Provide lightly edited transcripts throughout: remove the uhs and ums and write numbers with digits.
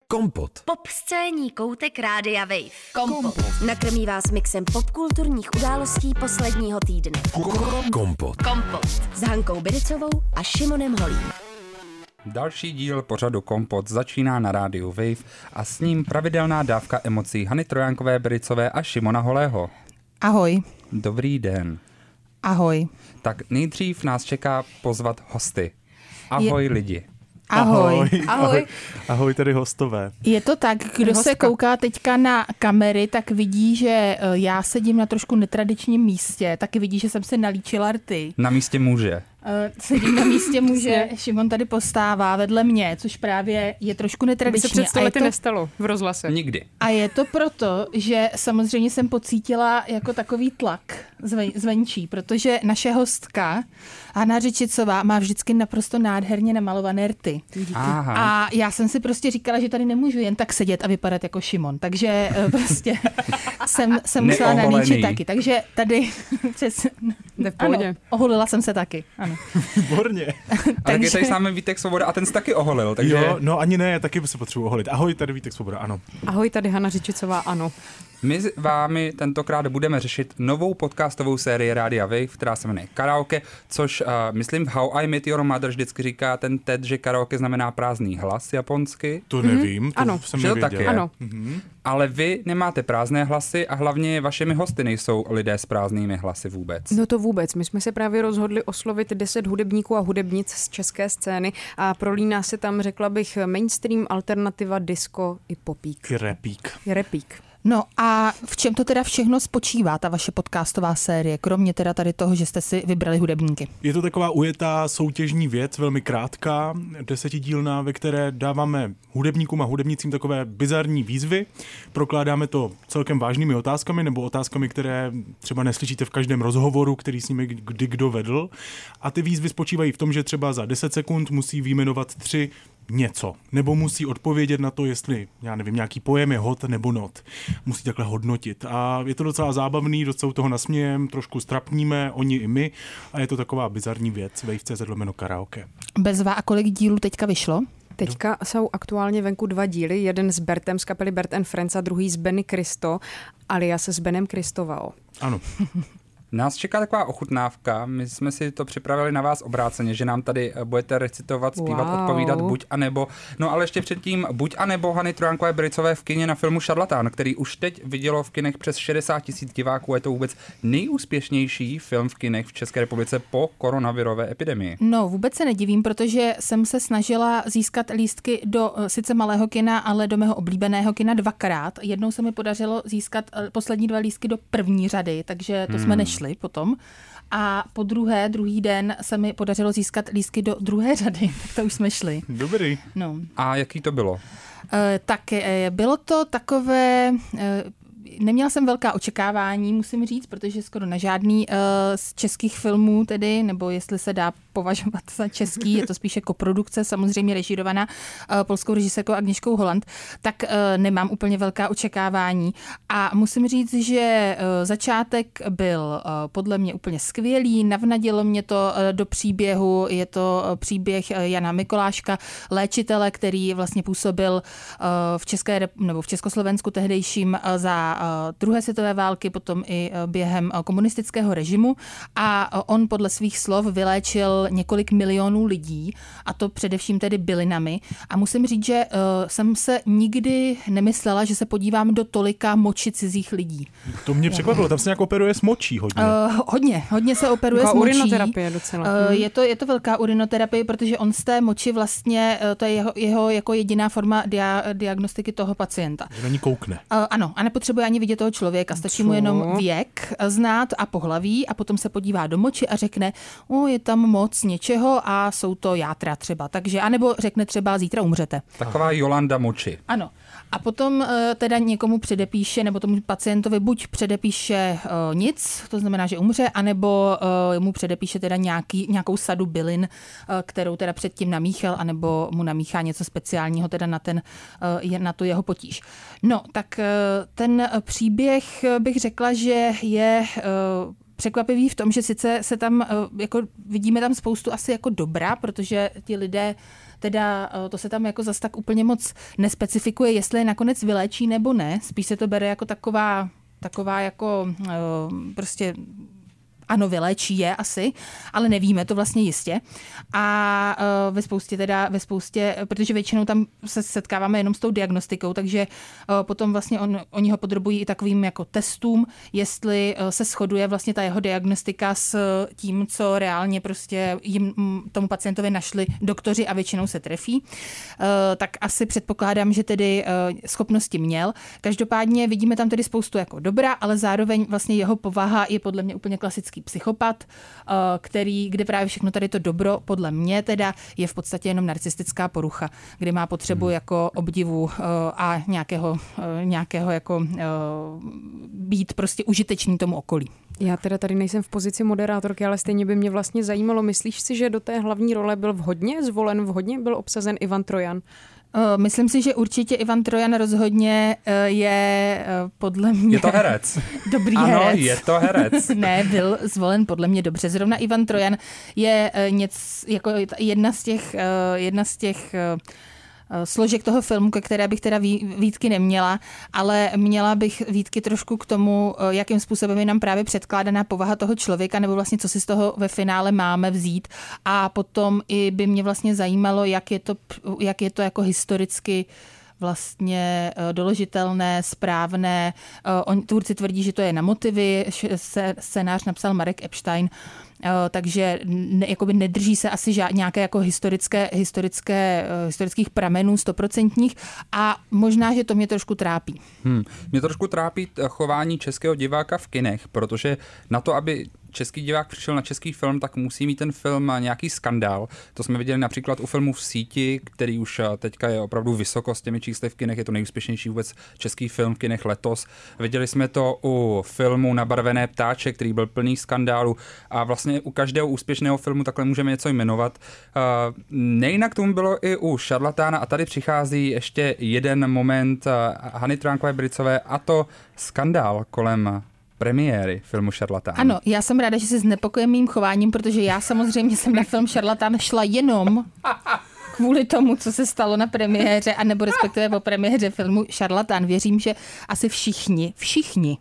Kompot. Popscénní koutek Rádia Wave. Kompot. Nakrmí vás mixem popkulturních událostí posledního týdne. Kompot. S Hankou Biricovou a Šimonem Holím. Další díl pořadu Kompot začíná na rádiu Wave a s ním pravidelná dávka emocí Hany Trojánkové Biricové a Šimona Holého. Ahoj. Dobrý den. Ahoj. Tak nejdřív nás čeká pozvat hosty. Ahoj lidi. Ahoj. Ahoj. Ahoj tady hostové. Je to tak, kdo se kouká teďka na kamery, tak vidí, že já sedím na trošku netradičním místě, taky vidí, že jsem se nalíčila rty. Na místě muže. Sedím na místě muže, Šimon tady postává vedle mě, což právě je trošku netradiční. By se před 100 lety nestalo v rozhlase. Nikdy. A je to proto, že samozřejmě jsem pocítila jako takový tlak zvenčí, protože naše hostka Hana Řičicová má vždycky naprosto nádherně namalované rty. Aha. A já jsem si prostě říkala, že tady nemůžu jen tak sedět a vypadat jako Šimon, takže prostě jsem musela nalíčit taky. Takže tady ano, oholila jsem se taky. Ano. Výborně. A tak je tady s námi Vítek Svoboda a ten se taky oholil. Takže... Jo, no ani ne, já taky se potřebuji oholit. Ahoj, tady Vítek Svoboda, ano. Ahoj, tady Hana Řičicová, ano. My s vámi tentokrát budeme řešit novou podcastovou sérii Rádia Wave, která se jmenuje Karaoke, což myslím v How I Met Your Mother vždycky říká ten Ted, že karaoke znamená prázdný hlas japonsky. To nevím, to ano. jsem Že to nevěděl. tak je. Ano. Ale vy nemáte prázdné hlasy a hlavně vašimi hosty nejsou lidé s prázdnými hlasy vůbec. No to vůbec. My jsme se právě rozhodli oslovit 10 hudebníků a hudebnic z české scény a prolíná se tam, řekla bych, mainstream, alternativa, disco i popík. I repík. No a v čem to teda všechno spočívá, ta vaše podcastová série, kromě teda tady toho, že jste si vybrali hudebníky? Je to taková ujetá soutěžní věc, velmi krátká, 10dílná, ve které dáváme hudebníkům a hudebnicím takové bizarní výzvy. Prokládáme to celkem vážnými otázkami nebo otázkami, které třeba neslyšíte v každém rozhovoru, který s nimi kdy kdo vedl. A ty výzvy spočívají v tom, že třeba za 10 sekund musí vyjmenovat 3 něco, nebo musí odpovědět na to, jestli, já nevím, nějaký pojem je hot nebo not. Musí takhle hodnotit. A je to docela zábavný, docela toho nasmějem, trošku strapníme, oni i my, a je to taková bizarní věc, wave.cz/karaoke. Bezva, a kolik dílů teďka vyšlo? Teďka jsou aktuálně venku 2 díly, jeden s Bertem z kapely Bert and Friends a druhý s Benny Cristo, alias s Benem Cristovao. Ano. Nás čeká taková ochutnávka, my jsme si to připravili na vás obráceně, že nám tady budete recitovat, zpívat, odpovídat buď a nebo. No ale ještě předtím buď a nebo Hany Trojánkové Biricové v kině na filmu Šarlatán, který už teď vidělo v kinech přes 60 000 diváků. Je to vůbec nejúspěšnější film v kinech v České republice po koronavirové epidemii. No vůbec se nedivím, protože jsem se snažila získat lístky do sice malého kina, ale do mého oblíbeného kina 2krát. Jednou se mi podařilo získat poslední 2 lístky do první řady, takže to jsme nešli potom. A po druhý den se mi podařilo získat lístky do druhé řady, tak to už jsme šli. Dobrý. No. A jaký to bylo? Tak bylo to takové... Neměla jsem velká očekávání, musím říct, protože skoro na žádný z českých filmů tedy, nebo jestli se dá považovat za český, je to spíše koprodukce, samozřejmě režírovaná polskou režisérkou Agnieszkou Holland, tak nemám úplně velká očekávání. A musím říct, že začátek byl podle mě úplně skvělý, navnadilo mě to do příběhu, je to příběh Jana Mikoláška, léčitele, který vlastně působil v Československu tehdejším za druhé světové války, potom i během komunistického režimu, a on podle svých slov vyléčil několik milionů lidí, a to především tedy bylinami. A musím říct, že jsem se nikdy nemyslela, že se podívám do tolika moči cizích lidí. To mě překvapilo, tam se nějak operuje s močí hodně. Hodně se operuje s močí. Urinoterapie docela. Je to velká urinoterapie, protože on z té moči vlastně, to je jeho jako jediná forma diagnostiky toho pacienta. Že na ní koukne. Ano, a nepotřebuje ani vidět toho člověka, stačí mu jenom věk znát a pohlaví, a potom se podívá do moči a řekne, je tam moc něčeho a jsou to játra třeba. Takže, anebo řekne třeba, zítra umřete. Taková Jolanda moči. Ano. A potom teda někomu předepíše, nebo tomu pacientovi buď předepíše nic, to znamená, že umře, anebo mu předepíše teda nějakou sadu bylin, kterou teda předtím namíchal, anebo mu namíchá něco speciálního teda na tu jeho potíž. No, tak ten příběh bych řekla, že je překvapivý v tom, že sice se tam, jako vidíme tam spoustu asi jako dobra, protože ti lidé teda to se tam jako zas tak úplně moc nespecifikuje, jestli je nakonec vyléčí nebo ne. Spíš se to bere jako taková jako prostě ano, vyléčí je asi, ale nevíme to vlastně jistě. A ve spoustě, protože většinou tam se setkáváme jenom s tou diagnostikou, takže potom vlastně oni ho podrobují i takovým jako testům, jestli se shoduje vlastně ta jeho diagnostika s tím, co reálně prostě jim tomu pacientovi našli doktoři a většinou se trefí. Tak asi předpokládám, že tedy schopnosti měl. Každopádně vidíme tam tedy spoustu jako dobra, ale zároveň vlastně jeho povaha je podle mě úplně klasický psychopat, kde právě všechno tady to dobro, podle mě teda, je v podstatě jenom narcistická porucha, kdy má potřebu jako obdivu a nějakého jako být prostě užitečný tomu okolí. Já teda tady nejsem v pozici moderátorky, ale stejně by mě vlastně zajímalo, myslíš si, že do té hlavní role byl byl obsazen Ivan Trojan? Myslím si, že určitě Ivan Trojan rozhodně je podle mě... Je to herec. Dobrý ano, herec. Ano, je to herec. Ne, byl zvolen podle mě dobře. Zrovna Ivan Trojan je jako jedna z těch složek toho filmu, ke které bych teda výtky neměla, ale měla bych výtky trošku k tomu, jakým způsobem je nám právě předkládaná povaha toho člověka, nebo vlastně co si z toho ve finále máme vzít. A potom i by mě vlastně zajímalo, jak je to jako historicky vlastně doložitelné, správné. Tvůrci tvrdí, že to je na motivy, scénář napsal Marek Epstein, takže jakoby nedrží se asi nějaké jako historických pramenů 100% a možná, že to mě trošku trápí. Mě trošku trápí chování českého diváka v kinech, protože na to, aby český divák přišel na český film, tak musí mít ten film nějaký skandál. To jsme viděli například u filmu V síti, který už teďka je opravdu vysoko s těmi čísly v kinech, je to nejúspěšnější vůbec český film v kinech letos. Viděli jsme to u filmu Nabarvené ptáče, který byl plný skandálu a vlastně u každého úspěšného filmu takhle můžeme něco jmenovat. Nejinak tomu bylo i u Šarlatána a tady přichází ještě jeden moment Hany Trojánkové-Bricové a to skandál kolem premiéry filmu Šarlatán. Ano, já jsem ráda, že se znepokojím mým chováním, protože já samozřejmě jsem na film Šarlatán šla jenom kvůli tomu, co se stalo na premiéře, anebo respektive po premiéře filmu Šarlatán. Věřím, že asi všichni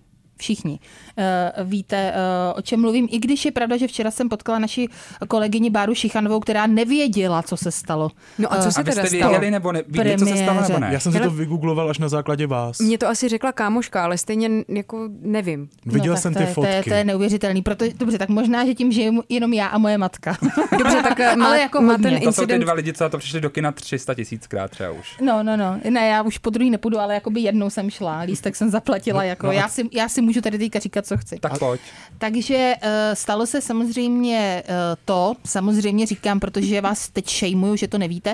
víte, o čem mluvím, i když je pravda, že včera jsem potkala naši kolegyni Báru Šichanovou, která nevěděla, co se stalo. No a co se teda stalo? Věděli, nebo víte, co se stalo, nebo ne? Já jsem si to vygoogloval až na základě vás. Mě to asi řekla kámoška, ale stejně jako nevím. Viděl jsem ty fotky. To je neuvěřitelný. Dobře, tak možná, že tím žiju jenom já a moje matka. Dobře, tak ale jako má ten To jsou ty incident... dva lidi, co na to přišli do kina 300 000krát třeba už. No. Ne, já už po druhý nepůjdu, ale jakoby jednou jsem šla. Lístek jsem zaplatila. Já si můžu tady teďka říkat, co chci. Tak pojď. Takže stalo se samozřejmě samozřejmě říkám, protože vás teď šejmuju, že to nevíte,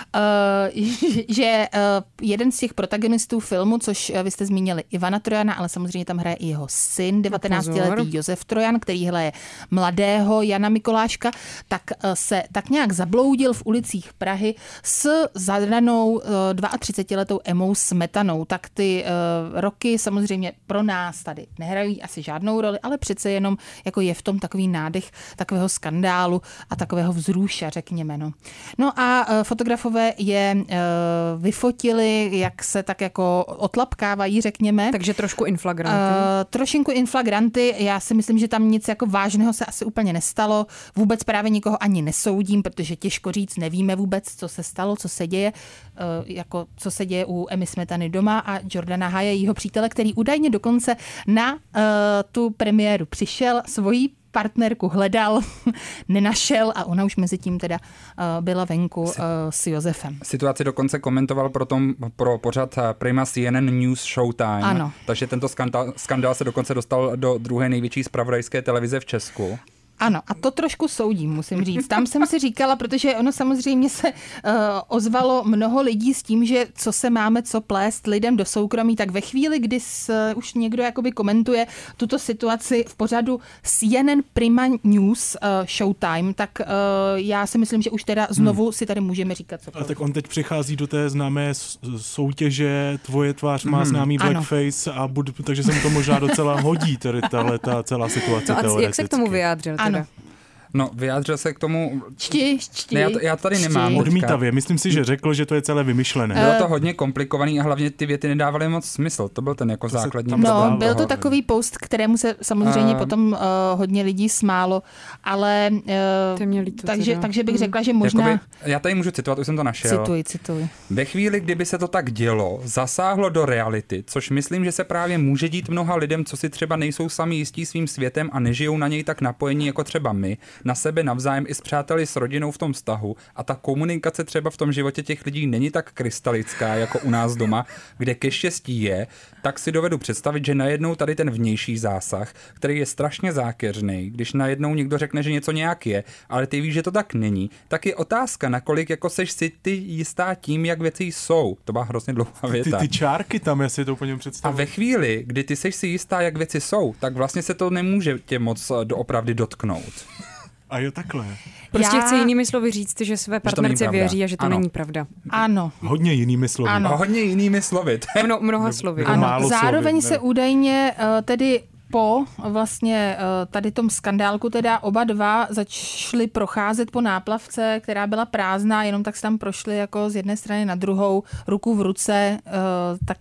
že jeden z těch protagonistů filmu, což vy jste zmínili Ivana Trojana, ale samozřejmě tam hraje i jeho syn, 19letý Josef Trojan, který hraje mladého Jana Mikoláška, tak se tak nějak zabloudil v ulicích Prahy s zadanou 32letou Emou Smetanou. Tak ty roky samozřejmě pro nás tady nehrají asi žádnou roli, ale přece jenom jako je v tom takový nádech takového skandálu a takového vzruša, řekněme. No a fotografové je vyfotili, jak se tak jako otlapkávají, řekněme. Takže trošku inflagranty. Trošinku inflagranty. Já si myslím, že tam nic jako vážného se asi úplně nestalo. Vůbec právě nikoho ani nesoudím, protože těžko říct, nevíme vůbec, co se stalo, co se děje. Jako co se děje u Emmy Smetany doma a Jordana Haye, jejího přítele, který údajně dokonce na tu premiéru přišel, svojí partnerku hledal, nenašel a ona už mezi tím teda byla venku s Josefem. Situaci dokonce komentoval pro pořad Prima CNN News Showtime. Ano. Takže tento skandál se dokonce dostal do druhé největší zpravodajské televize v Česku. Ano, a to trošku soudím, musím říct. Tam jsem si říkala, protože ono samozřejmě se ozvalo mnoho lidí s tím, že co se máme co plést lidem do soukromí, tak ve chvíli, kdy už někdo jakoby komentuje tuto situaci v pořadu CNN Prima News Showtime, tak já si myslím, že už teda znovu si tady můžeme říkat co. A tak on teď přichází do té známé soutěže, tvoje tvář má známý blackface a takže se mu to možná docela hodí, tady ta celá situace teoreticky. Jak se k tomu vyjádřil? Ano. No, vyjádřil se k tomu... Čti. Ne, já tady nemám. Odmítavě. Myslím si, že řekl, že to je celé vymyšlené. Bylo to hodně komplikovaný a hlavně ty věty nedávaly moc smysl. To byl ten jako základní. No, byl to takový post, kterému se samozřejmě potom hodně lidí smálo, ale takže bych řekla, že možná... Jakoby, já tady můžu citovat, už jsem to našel. Cituj. Ve chvíli, kdyby se to tak dělo, zasáhlo do reality, což myslím, že se právě může dít mnoha lidem, co si třeba nejsou sami jistí svým světem a nežijou na něj tak napojení jako třeba my, na sebe navzájem i s přáteli, s rodinou v tom vztahu a ta komunikace třeba v tom životě těch lidí není tak krystalická jako u nás doma, kde ke štěstí je, tak si dovedu představit, že najednou tady ten vnější zásah, který je strašně zákeřný, když najednou někdo řekne, že něco nějak je, ale ty víš, že to tak není, tak je otázka, nakolik jako seš si ty jistá tím, jak věci jsou. To byla hrozně dlouhá věta. Ty čárky tam, já si to úplně představuji. A ve chvíli, kdy ty seš si jistá, jak věci jsou, tak vlastně se to nemůže tě moc doopravdy dotknout. A jo, takhle. Prostě chci jinými slovy říct, že své partnerce věří a že to není pravda. Ano. Hodně jinými slovy. Ano. Hodně jinými slovy. Mnoha slovy. Ano. Zároveň se údajně tedy po vlastně tady tom skandálku teda oba dva začali procházet po náplavce, která byla prázdná, jenom tak se tam prošli jako z jedné strany na druhou, ruku v ruce, tak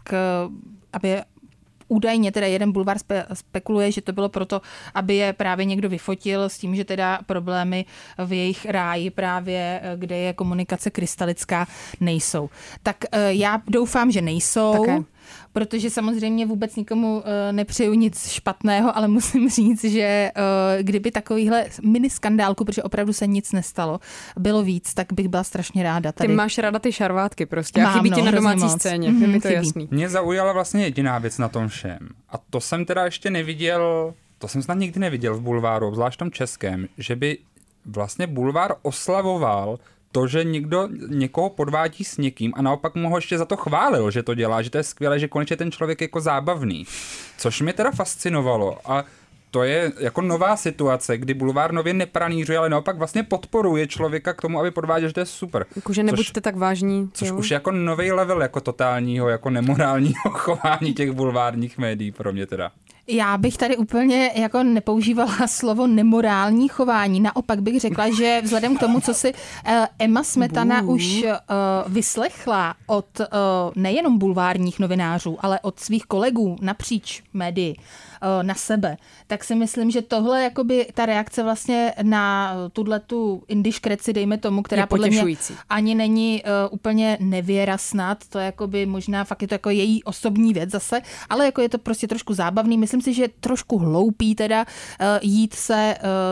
aby údajně teda jeden bulvár spekuluje, že to bylo proto, aby je právě někdo vyfotil s tím, že teda problémy v jejich ráji právě, kde je komunikace krystalická, nejsou. Tak já doufám, že nejsou. Také. Protože samozřejmě vůbec nikomu nepřeju nic špatného, ale musím říct, že kdyby takovýhle mini skandálku, protože opravdu se nic nestalo, bylo víc, tak bych byla strašně ráda. Tady. Ty máš ráda ty šarvátky prostě a chybí ti na domácí scéně, je mi to jasný. Mě zaujala vlastně jediná věc na tom všem a to jsem teda ještě neviděl, to jsem snad nikdy neviděl v bulváru, zvlášť tom českém, že by vlastně bulvár oslavoval to, že někdo někoho podvádí s někým a naopak mu ho ještě za to chválil, že to dělá, že to je skvělé, že konečně ten člověk je jako zábavný. Což mě teda fascinovalo a to je jako nová situace, kdy bulvár nově nepranířuje, ale naopak vlastně podporuje člověka k tomu, aby podváděl, že to je super. Jakože nebuďte tak vážní. Což už jako nový level jako totálního, jako nemorálního chování těch bulvárních médií pro mě teda. Já bych tady úplně jako nepoužívala slovo nemorální chování. Naopak bych řekla, že vzhledem k tomu, co si Emma Smetana už vyslechla od nejenom bulvárních novinářů, ale od svých kolegů napříč médii na sebe, tak si myslím, že tohle jakoby ta reakce vlastně na tuhletu indiškreci, dejme tomu, která podle mě ani není úplně nevěra snad, to jakoby možná fakt je to jako její osobní věc zase, ale jako je to prostě trošku zábavný. Myslím si, že je trošku hloupý teda jít se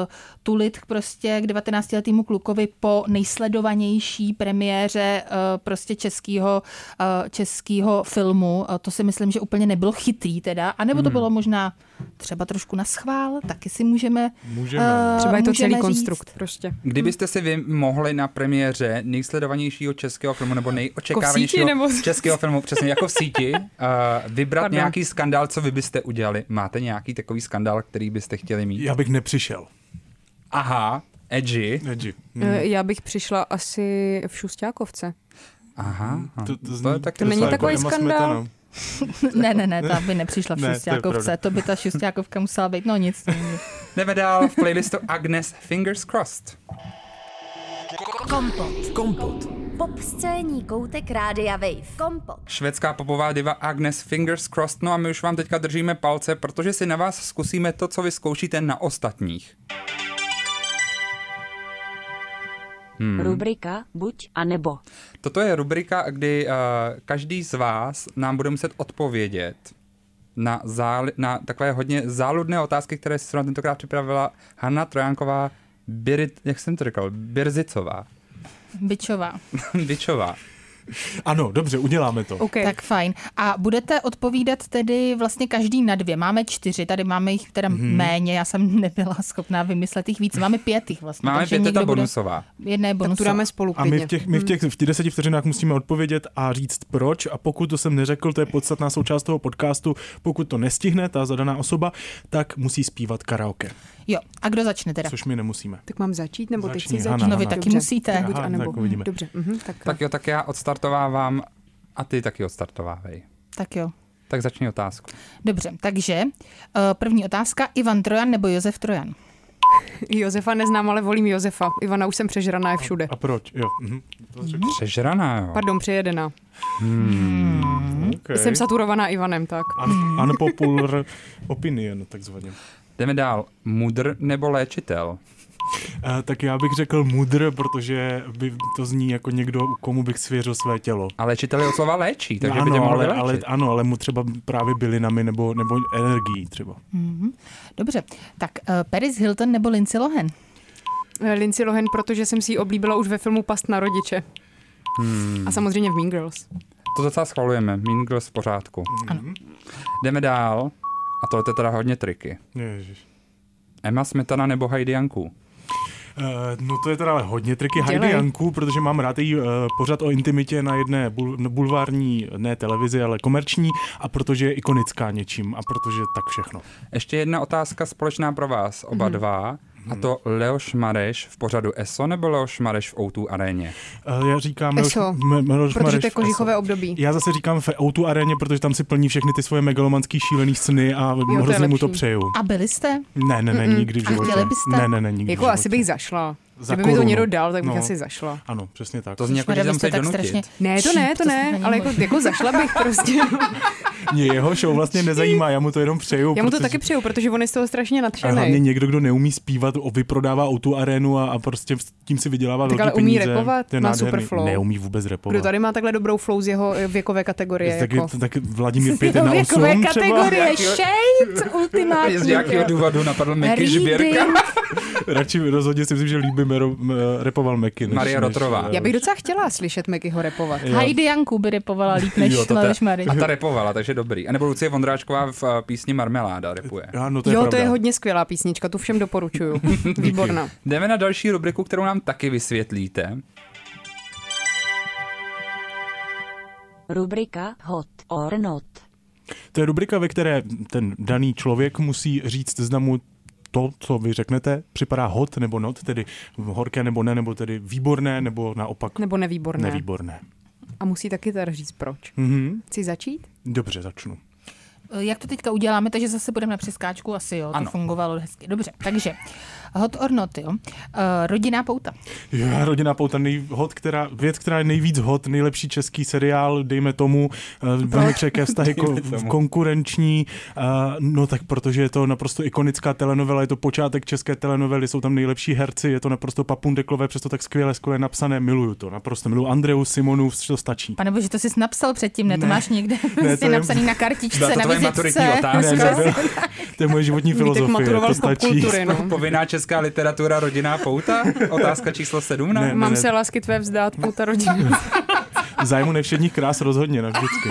tulit prostě k 19letýmu klukovi po nejsledovanější premiéře prostě českého filmu. To si myslím, že úplně nebylo chytrý teda, anebo to bylo možná třeba trošku naschvál, taky si můžeme třeba je to celý říct. konstrukt prostě. Kdybyste si vy mohli na premiéře nejsledovanějšího českého filmu nebo nejočekávanějšího českého filmu, přesně jako v síti, vybrat nějaký skandál, co vy byste udělali? Máte nějaký takový skandál, který byste chtěli mít? Já bych nepřišel. Aha, edgy. Já bych přišla asi v Šusťákovce. Aha. To není takový skandál? Ne, ta by nepřišla v Šusťákovce, to by ta Šusťákovka musela být, no nic. Jdeme dál v playlistu Agnes Fingers Crossed. Kompot. Pop scéní koutek Rádia Wave. Kompot. Švédská popová diva Agnes Fingers Crossed, no a my už vám teďka držíme palce, protože si na vás zkusíme to, co vy zkoušíte na ostatních. Rubrika buď a nebo. Toto je rubrika, kdy každý z vás nám bude muset odpovědět na takové hodně záludné otázky, které si tentokrát připravila Hana Trojánková, jak jsem to říkal, Birzicová. Bičová. Ano, dobře, uděláme to. Okay. Tak fajn. A budete odpovídat tedy vlastně každý na 2. Máme 4, tady máme jich teda méně, já jsem nebyla schopná vymyslet jich víc. Máme 5 jich vlastně. Máme 5, ta bonusová. Jedna je bonusová. Tak tu dáme spolu. A my v těch 10 vteřinách musíme odpovědět a říct proč, a pokud to jsem neřekl, to je podstatná součást toho podcastu, pokud to nestihne ta zadaná osoba, tak musí zpívat karaoke. Jo, a kdo začne teda? Což my nemusíme. Tak mám začít, nebo ty chceš začít? No vy taky musíte. Buď a nebo. Tak uvidíme. Dobře. Tak jo, tak já odstartovávám a ty taky odstartovávej. Tak jo. Tak začni otázku. Dobře, takže první otázka. Ivan Trojan nebo Josef Trojan? Josefa neznám, ale volím Josefa. Ivana už jsem přežraná, je všude. A proč? Jo. Přežraná, jo. Pardon, přejedená. Okay. Jsem saturovaná Ivanem, tak. Unpopular opinion, takzvaně. Jdeme dál. Mudr nebo léčitel? Tak já bych řekl mudr, protože by to zní jako někdo, komu bych svěřil své tělo. A léčitel je od slova léčí, takže by tě Ano, mohl ale vyléčit. ale mu třeba právě bylinami nebo energií třeba. Dobře, tak Paris Hilton nebo Lindsay Lohan? Lindsay Lohan, protože jsem si ji oblíbila už ve filmu Past na rodiče. A samozřejmě v Mean Girls. To docela schvalujeme. Mean Girls v pořádku. Ano. Jdeme dál. A tohle je teda hodně triky. Ježiš. Emma Smetana nebo Heidi Janku? No to je teda ale hodně triky Dělej. Heidi Janku, protože mám rád její pořad o intimitě na jedné bulvární, ne televizi, ale komerční, a protože je ikonická něčím a protože tak všechno. Ještě jedna otázka společná pro vás, oba dva. A to Leoš Mareš v pořadu ESO nebo Leoš Mareš v O2 aréně? Já říkám ESO, protože to je kožichové období. Já zase říkám v O2 aréně, protože tam si plní všechny ty svoje megalomanský šílený sny a hrozně mu to přeju. A byli jste? Ne, nikdy v A životě. chtěli byste? Ne, nikdy Jako v asi životě. bych zašla. Za Kdyby mi to korunu. někdo dal, tak bych No. asi zašla. Ano, přesně tak. To zní jako, že Škoda, tam byste se tak donutit. strašně... Ne, to ne, ale jako zašla bych prostě. Mě jeho show vlastně nezajímá, já mu to jenom přeju. Já mu to protože- taky přeju, protože on je z toho strašně A nadšený. hlavně někdo, kdo neumí zpívat, vyprodává O2 arénu a prostě tím si vydělává Tak velký ale umí peníze. repovat? To je Má nádherný. super flow. Neumí vůbec repovat. Kdo tady má takhle dobrou flow z jeho věkové kategorie? Tak Vladimír 5 na 8 Věkové třeba. kategorie, shade, ultimátní. Z jakého důvodu napadl Meky Žbírka? Radši rozhodně si myslím, že líbí repoval Meky. Maria Rotrová. Já bych docela chtěla slyšet Mekyho repovat. Heidi Janku by repovala líp než Leoš Mareš. A ta repovala, takže dobrý. A nebo Lucie Vondráčková v písni Marmeláda repuje. Ano, to je Jo, pravda. to je hodně skvělá písnička, tu všem doporučuju. Výborná. Jdeme na další rubriku, kterou nám taky vysvětlíte. Rubrika Hot or Not. To je rubrika, ve které ten daný člověk musí říct, zda mu to, co vy řeknete, připadá hot nebo not, tedy horké nebo ne, nebo tedy výborné, nebo naopak Nebo nevýborné. nevýborné. A musí taky teda říct proč. Chci začít? Dobře, začnu. Jak to teďka uděláme, takže zase budeme na přeskáčku, asi jo, to Ano. fungovalo hezky. Dobře, takže hot or not, jo. Rodinná pouta. Jo, Rodinná pouta, věc, která je nejvíc hot, nejlepší český seriál, dejme tomu, velmi křehké vztahy konkurenční, no tak protože je to naprosto ikonická telenovela, je to počátek české telenovely, jsou tam nejlepší herci, je to naprosto papundeklové, přesto tak skvěle napsané, miluju to, naprosto miluju Andreu, Simonu, to stačí. Pane bože, to jsi napsal předtím, ne? To máš někde Ne, to je- napsaný na kartičce, Byla to na tvoje maturitní vizitce. otázka. To je moje životní Vítek filozofie, maturoval to z stačí. popkultury, no. Povinná česká literatura Rodinná pouta? Otázka číslo 17. Ne. Mám se lásky tvé vzdát, pouta rodina. Zájmu nevšedních krás rozhodně, navždycky.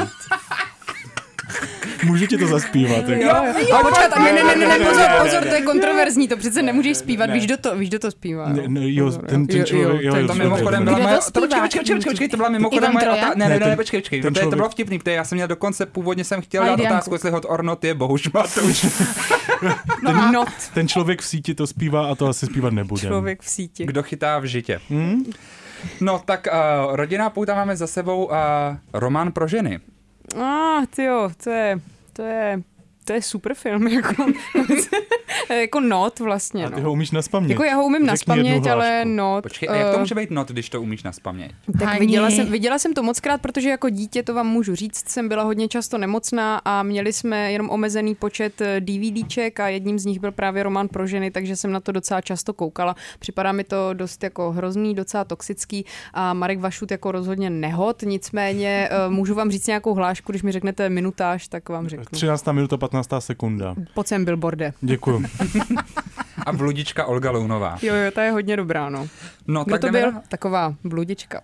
Můžu ti to zaspívat. Počkat, ne, pozor, to je kontroverzní, to přece nemůžeš zpívat, víš, kdo to zpívá. Jo, ten člověk, jo, To mimochodem Kdo byla to moje... zpívá? Počkej, to byla mimochodem Ivan moje Trojan? otázka. Ne, Ne, počkej. ten To člověk- bylo vtipný, protože já jsem měl dokonce, původně jsem chtěl dát Heidi Janku. otázku, jestli hot or not je Bohuš Matuš. Not. Ten člověk v síti to zpívá a to asi zpívat nebude. Člověk v síti. Kdo chytá v žitě. No tak Rodinná pouta máme za sebou Román pro ženy. Tyjo, to je super film, jako Not vlastně, A ty no. ho umíš naspamět. Jako já ho umím Řekni naspamět, jednu ale hlášku. Not. Počkej, a jak to může být not, když to umíš naspamět? Tak Ani. viděla jsem to mockrát, protože jako dítě, to vám můžu říct, jsem byla hodně často nemocná a měli jsme jenom omezený počet DVDček a jedním z nich byl právě Román pro ženy, takže jsem na to docela často koukala. Připadá mi to dost jako hrozný, docela toxický a Marek Vašut jako rozhodně nehod, nicméně můžu vám říct nějakou hlášku, když mi řeknete minutáž, tak vám řeknu. 13. minuta, 15. sekunda. Pojď sem, billboarde. Děkuju. A bludička Olga Lounová. Jo, ta je hodně dobrá, no. No, Kdo tak to jdeme byl? na- Taková bludička.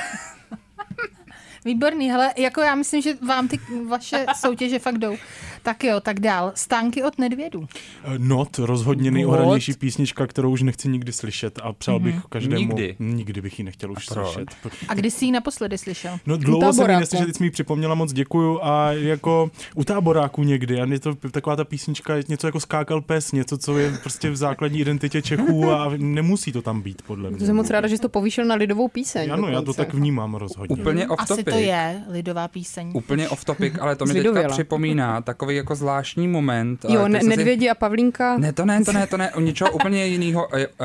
Výborný, hele, jako já myslím, že vám ty vaše soutěže fakt jdou. Tak jo, tak dál. Stánky od Nedvědů. Not, rozhodně nejohranější písnička, kterou už nechci nikdy slyšet a přál bych každému. Nikdy? Nikdy bych ji nechtěl už proč? slyšet. A kdy jsi ji naposledy slyšel? No dlouho jsem ji Táboráku. neslyšel, teď jsi mi ji připomněla, moc děkuju a jako u Táboráku někdy a je to taková ta písnička, něco jako Skákal pes, něco, co je prostě v základní identitě Čechů a nemusí to tam být, podle mě. To jsem moc ráda, že jsi to povýšil na lidovou píseň. Ano, já to dokonce. tak vnímám rozhodně. Úplně off Asi topic. to je lidová píseň? Úplně off topic, ale to mi teďka připomíná takový jako zvláštní moment. Jo, Nedvědi a Pavlínka? Ne, to ne, o něčeho úplně jiného.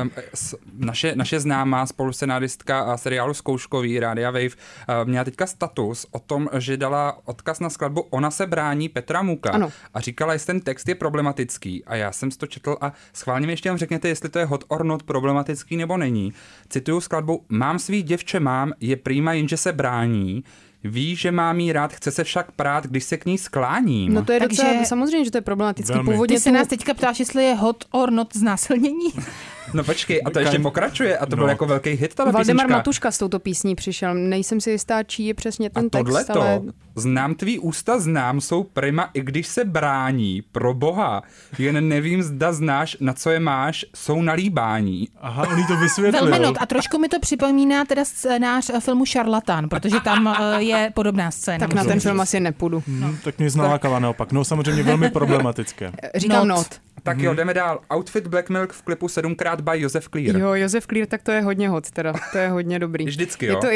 Naše známá spolusenáristka seriálu Zkouškový, Rádia Wave, měla teďka status o tom, že dala odkaz na skladbu Ona se brání Petra Muka. Ano. A říkala, jestli ten text je problematický. A já jsem to četl a schválně mi ještě jenom řekněte, jestli to je hot or not problematický nebo není. Cituju skladbu: Mám svý děvče mám, je prýma, jenže se brání. Ví, že mám jí rád, chce se však prát, když se k ní skláním. No to je docela, samozřejmě, že to je problematický. Původně ty se nás teďka ptáš, jestli je hot or not znásilnění. No počkej, a to ještě pokračuje a to byl jako velký hit, ta Valdemar Matuška s touto písní přišel. Nejsem si jistá, čí je přesně ten text, ale... Znám tvý ústa, znám, jsou prima, i když se brání, pro boha. Jen nevím, zda znáš, na co je máš, jsou na líbání. Aha, oni to vysvětlili. Velmi not. A trošku mi to připomíná teda scénář filmu Šarlatán, protože tam je podobná scéna. Tak na ten film asi nepůjdu. Tak mě ználákala naopak. No samozřejmě velmi problematické. Říkám not. Tak jo, jdeme dál. Outfit Black Milk v klipu 7x by Josef Clear. Jo, Josef Clear, tak to je hodně hot teda. To je hodně dobrý. Vždycky, jo.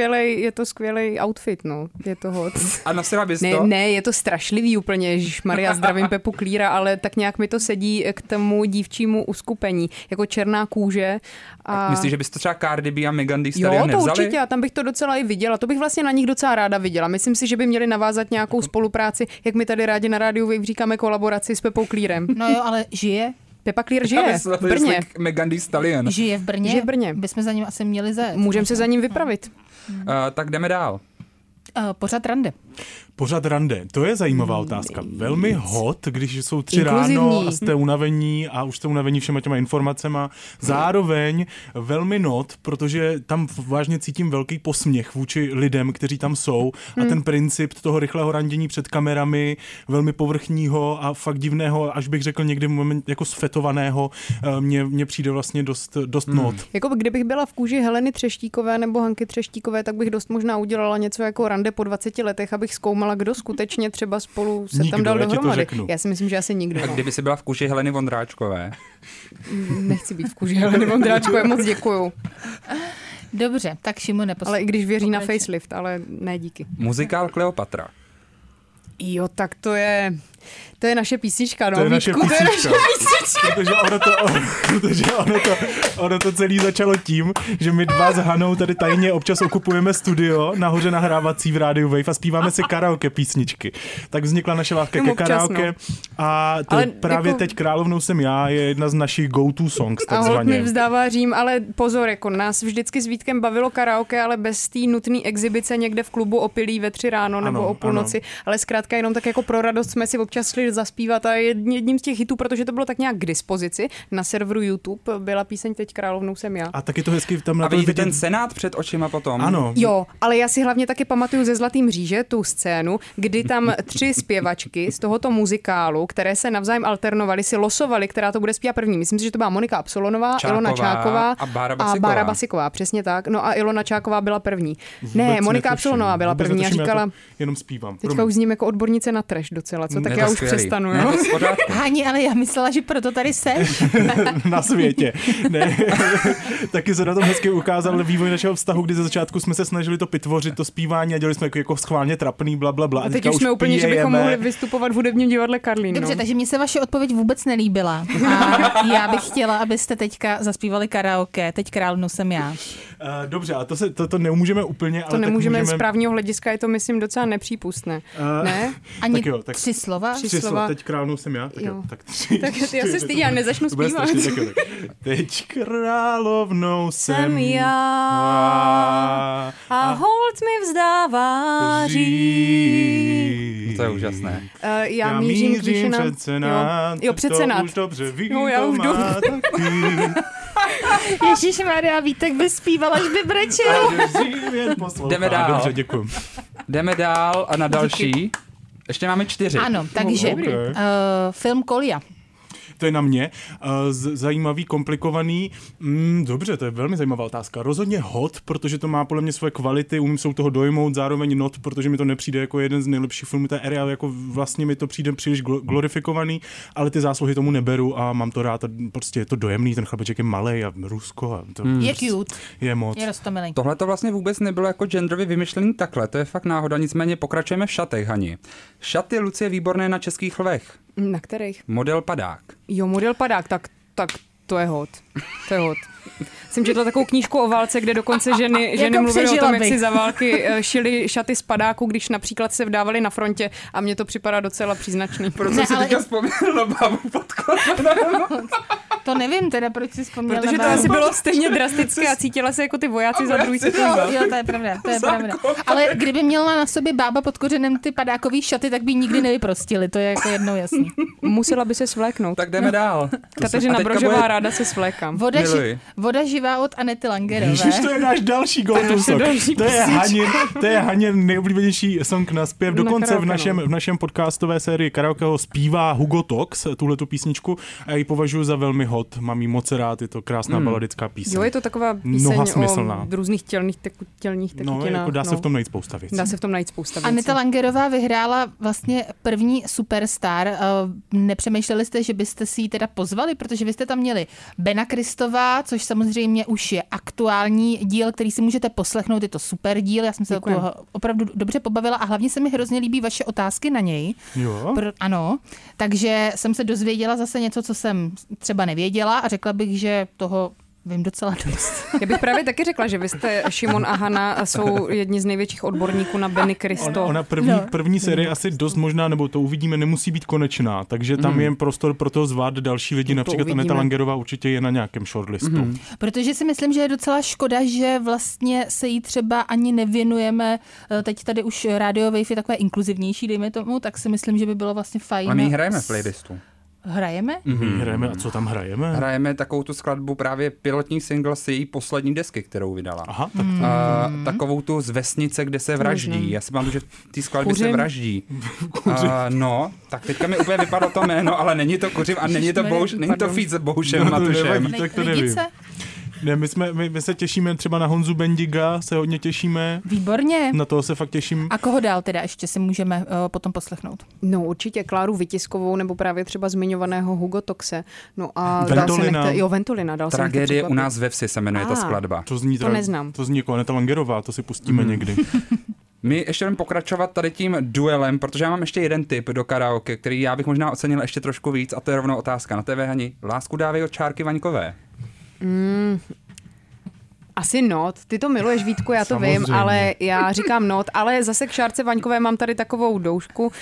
Je to skvělej outfit, no. Je to hot. A nosila bys to? Ne, je to strašlivý úplně. Ježišmarja, zdravím Pepu Cleara, ale tak nějak mi to sedí k tomu dívčímu uskupení. Jako černá kůže. A myslíš, že bys to třeba Cardi B a Megan Thee Stallion nevzali? Jo, to určitě, a tam bych to docela i viděla. To bych vlastně na nich docela ráda viděla. Myslím si, že by měli navázat nějakou spolupráci, jak my tady rádi na rádiu Wave říkáme, kolaboraci s Pepou Clearem. No jo, ale žije? Pepa Clear žije v Brně. Megan Thee Stallion. Žije v Brně? Žije v Brně. Bychom za ním asi měli zajet. Můžeme se za ním vypravit. Tak jdeme dál. Pořad rande. Pořad rande, to je zajímavá otázka. Velmi hot, když jsou 3 ráno a jste unavení a už jste unavení všema těma informacema. Zároveň velmi not, protože tam vážně cítím velký posměch vůči lidem, kteří tam jsou a ten princip toho rychlého randění před kamerami, velmi povrchního a fakt divného, až bych řekl někdy moment jako sfetovaného, mně přijde vlastně dost not. Jako kdybych byla v kůži Heleny Třeštíkové nebo Hanky Třeštíkové, tak bych dost možná udělala něco jako rande po 20 letech, abych zkoumala, kdo skutečně třeba spolu se tam dal dohromady. Já si myslím, že asi nikdo. A kdyby si byla v kůži Heleny Vondráčkové? Nechci být v kůži Heleny Vondráčkové, moc děkuju. Dobře, tak Šimone, ale i když věří na facelift, ale ne díky. Muzikál Kleopatra. Jo, tak to je naše písnička, no. To je naše písnička. Protože ono to celý začalo tím, že my dva s Hanou tady tajně občas okupujeme studio nahoře nahrávací v rádiu Wave a zpíváme si karaoke písničky. Tak vznikla naše láska ke karaoke a to právě teď Královnou jsem já je jedna z našich go-to songs, takzvaně. A mi vzdává Řím, ale pozor, jako nás vždycky s Vítkem bavilo karaoke, ale bez té nutné exibice někde v klubu opilí ve 3 ráno nebo o půlnoci, ale zkrátka jenom tak jako pro radost jsme si občas šli zaspívat a jedním z těch hitů, protože to bylo tak nějak k dispozici, na serveru YouTube byla píseň Teď Královnou jsem já. A taky to hezky tam na to vidět ten senát před očima potom. Ano. Jo, ale já si hlavně taky pamatuju ze Zlatý mříže tu scénu, kdy tam 3 zpěvačky z tohoto muzikálu, které se navzájem alternovaly, si losovaly, která to bude zpívat první. Myslím si, že to byla Monika Absolonová, Ilona Čáková a Bára Basiková, přesně tak. No a Ilona Čáková byla první. Ne, Monika Absolonová byla první a říkala, jenom zpívám. Teďka už zním jako odbornice na trash docela, co? Tak já už přestanu, jo? Hani, ale já myslela, že proto tady seš. Na světě. Ne. Taky se na tom hezky ukázal vývoj našeho vztahu, kdy ze začátku jsme se snažili to vytvořit, to zpívání a dělali jsme jako schválně trapný, blablabla. A teď už jsme úplně, že bychom mohli vystupovat v hudebním divadle Karlín. Dobře, takže mně se vaše odpověď vůbec nelíbila. A já bych chtěla, abyste teďka zaspívali karaoke. Teď Královnou jsem já. Dobře, a to nemůžeme úplně. To nemůžeme z právního hlediska, je to myslím docela nepřípustné. Ne? Ani tak 3 slova? 3 slova. Teď Královnou jsem já. Tak 3. Tak já se stydím, já nezačnu zpívat. Teď Královnou jsem já a holt mi vzdává Řím. To je úžasné. Já mířím před Senát. Jo, před Senát. To už dobře ví, já už jdu. Ježišmarja, Vítek by zpíval, až by brečel. Jdeme dál. Dobře, děkuji. Jdeme dál a na další. Ještě máme 4. Ano, takže film Kolia. to je na mě. Zajímavý, komplikovaný. Dobře, to je velmi zajímavá otázka. Rozhodně hot, protože to má podle mě své kvality, umím se u toho dojmout, zároveň not, protože mi to nepřijde jako jeden z nejlepších filmů té éry, ale jako vlastně mi to přijde příliš glorifikovaný, ale ty zásluhy tomu neberu a mám to rád. Prostě je to dojemný, ten chlapeček je malej a Rusko. A to je cute. Je moc. Je roztomilý. Tohle to vlastně vůbec nebylo jako genderově vymyšlený takhle, to je fakt náhoda, nicméně pokračujeme v šatech, Hani. Šaty Lucie Výborné na Českých lvech. Na kterých? Model padák. Jo, model padák, tak to je hot. To je hot. Jsem četla takovou knížku o válce, kde dokonce ženy Jako mluvily o tom, jak bych. si za války šily šaty z padáku, když například se vdávali na frontě a mně to připadá docela příznačný. Proč jsem si ale teďka vzpomněl na bábu pod kolenem? To nevím teda, proč si vzpomněla. Protože to asi bylo stejně drastické a cítila se jako ty vojáci za druhý světový války. Jo, to je pravda, to je pravda. Ale kdyby měla na sobě bába pod kořenem ty padákový šaty, tak by ji nikdy nevyprostili, to je jako jednou jasný. Musela by se svléknout. Tak jdeme dál. Kateřina Brožová, ráda se svlékám. Voda živá od Anety Langerové. Ježiš, to je náš další go-to song. To je Hanin nejoblíbenější song na zpěv. Dokonce v našem podcastové sérii karaoke ho zpívá Hugo Tox, tuhletu písničku, a já ji považuji za velmi hot. Mám jí moc rád, je to krásná baladická píseň. Jo, je to taková píseň o různých tělních tekutinách. No, jako dá se v tom najít spousta věcí. Aneta Langerová vyhrála vlastně první Superstar. Nepřemýšleli jste, že byste si ji teda pozvali, protože vy jste tam měli Bena Kristová, což samozřejmě už je aktuální díl, který si můžete poslechnout, je to super díl, já jsem se toho opravdu dobře pobavila a hlavně se mi hrozně líbí vaše otázky na něj. Jo? Ano, takže jsem se dozvěděla zase něco, co jsem třeba nevěděla a řekla bych, že toho vím docela dost. Já bych právě taky řekla, že vy jste, Šimon a Hana, jsou jedni z největších odborníků na Benny Cristo. Ona první série asi dost možná, nebo to uvidíme, nemusí být konečná, takže tam je prostor pro to zvát další lidi, například Aneta Langerová určitě je na nějakém shortlistu. Protože si myslím, že je docela škoda, že vlastně se jí třeba ani nevěnujeme, teď tady už Radio Wave je takové inkluzivnější, dejme tomu, tak si myslím, že by bylo vlastně fajn. A my hrajeme v playlistu. Hrajeme? Hrajeme, a co tam hrajeme? Hrajeme takovou tu skladbu, právě pilotní single z její poslední desky, kterou vydala. Aha, tak takovou tu z vesnice, kde se vraždí. Já si pamatuju, že v té skladbě se vraždí. No, tak teďka mi úplně vypadlo to jméno, ale není to Kuřiv a není to Fít s Bohušem Matušem. Tak to nevím. Ne, my se těšíme třeba na Honzu Bendiga, se hodně těšíme. Výborně. Na toho se fakt těším. A koho dál teda ještě si můžeme potom poslechnout? No určitě Kláru Vitiskovou nebo právě třeba zmiňovaného Hugo Toxe. No a Ventolina. Ventolina. Tragédie u nás ve vsi se jmenuje ta skladba. To neznám. To zní jako Aneta Langerová, to si pustíme někdy. My ještě budeme pokračovat tady tím duelem, protože já mám ještě jeden tip do karaoke, který já bych možná ocenil ještě trošku víc, a to je rovnou otázka na TV, Hani. Lásku dávej od Čárky Vaňkové. Asi not. Ty to miluješ, Vítku, já to vím, ale já říkám not, ale zase k Šárce Vaňkové mám tady takovou doušku.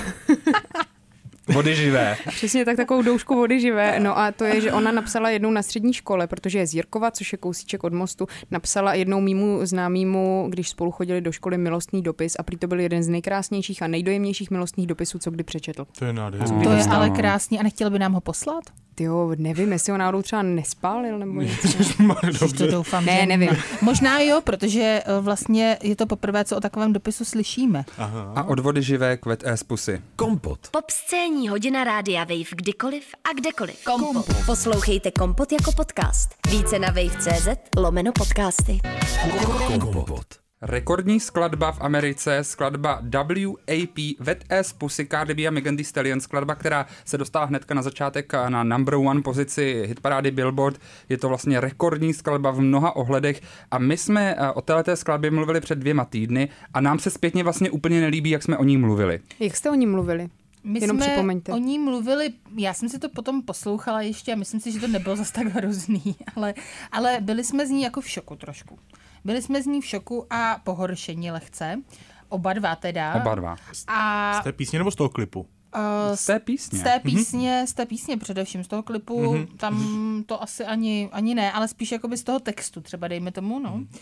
Vody živé. Přesně tak, takovou doušku vody živé. No a to je, že ona napsala jednou na střední škole, protože je z Jirkova, což je kousíček od Mostu, napsala jednou mýmu známýmu, když spolu chodili do školy, milostný dopis a prý to byl jeden z nejkrásnějších a nejdojemnějších milostných dopisů, co kdy přečetl. To je nádherné. To je ale krásný a nechtěl by nám ho poslat? Jo, nevím, jestli ho náhodou třeba nespálil nebo něco. To doufám, ne, nevím. Možná jo, protože vlastně je to poprvé, co o takovém dopisu slyšíme. Aha. A od vody živé k wet ass pusy. Kompot. Popscénní hodina Rádia Wave kdykoliv a kdekoliv. Kompot. Poslouchejte Kompot jako podcast. Více na wave.cz/podcasty. Kompot. Rekordní skladba v Americe, skladba WAP, Wet Ass Pussy, Cardi B a Megan Thee Stallion, skladba, která se dostala hnedka na začátek na number one pozici hitparády Billboard. Je to vlastně rekordní skladba v mnoha ohledech a my jsme o této skladbě mluvili před 2 týdny a nám se zpětně vlastně úplně nelíbí, jak jsme o ní mluvili. Jak jste o ní mluvili? My jenom jsme připomeňte. O ní mluvili, já jsem si to potom poslouchala ještě a myslím si, že to nebylo zas tak hrozný, ale byli jsme z ní jako v šoku trošku. Byli jsme z ní v šoku a pohoršení lehce. Oba dva teda. Oba dva. Z té písně nebo z toho klipu? Z té písně. Z té písně především, z toho klipu, tam to asi ani ne, ale spíš jakoby z toho textu třeba, dejme tomu, no.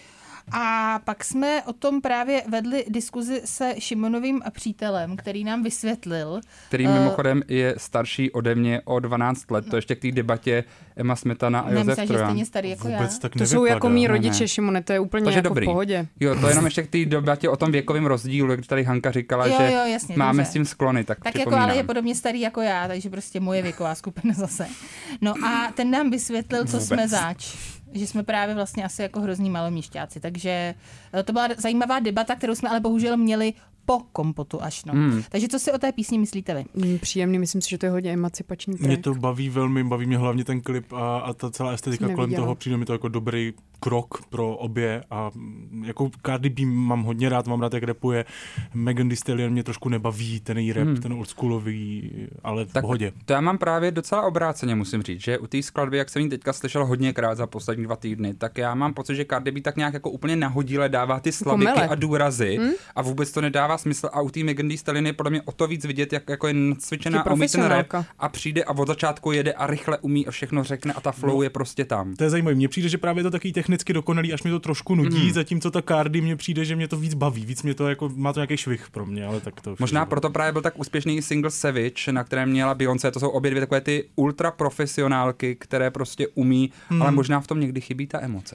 A pak jsme o tom právě vedli diskuzi se Šimonovým přítelem, který nám vysvětlil. Který mimochodem je starší ode mě o 12 let. To ještě k té debatě Emma Smetana a Josef Trojan. Že stejně starý jako Vůbec já. tak To nevypadá. jsou jako mý rodiče, Šimone, to je úplně jako v pohodě. Jo, to jenom ještě k té debatě o tom věkovém rozdílu, jak tady Hanka říkala, že jasně, máme dobře. s tím sklony, tak jako ale je podobně starý jako já, takže prostě moje věková skupina zase. No a ten nám vysvětlil, co jsme zač. Že jsme právě vlastně asi jako hrozní malomíšťáci. Takže to byla zajímavá debata, kterou jsme ale bohužel měli po kompotu až. Takže co si o té písni myslíte vy? Příjemný, myslím si, že to je hodně emancipační track. Mě to baví mě hlavně ten klip a ta celá estetika kolem toho, přijde mi to jako dobrý krok pro obě a jako Cardi B mám hodně rád, mám rád, jak rapuje. Megan Thee Stallion mě trošku nebaví, ten její rap, ten oldschoolový, ale v pohodě. To já mám právě docela obráceně, musím říct, že u té skladby, jak jsem ji teďka slyšel hodněkrát za poslední 2 týdny, tak já mám pocit, že Cardi B tak nějak jako úplně nahodile dává ty slabiky a důrazy a vůbec to nedává smysl a u té Megan Thee Stallion je podle mě o to víc vidět, jak jako je nacvičená a umí ten rap a přijde a od začátku jede a rychle umí a všechno řekne a ta flow je prostě tam. To je zajímavé, mně přijde, že právě to taky technicky dokonalý, až mě to trošku nudí, zatímco ta Cardi mně přijde, že mě to víc baví, víc mě to jako má to nějaký švih pro mě, ale tak to. Možná proto právě byl tak úspěšný single Savage, na kterém měla Beyoncé, to jsou obě dvě takové ty ultra profesionálky, které prostě umí, ale možná v tom někdy chybí ta emoce.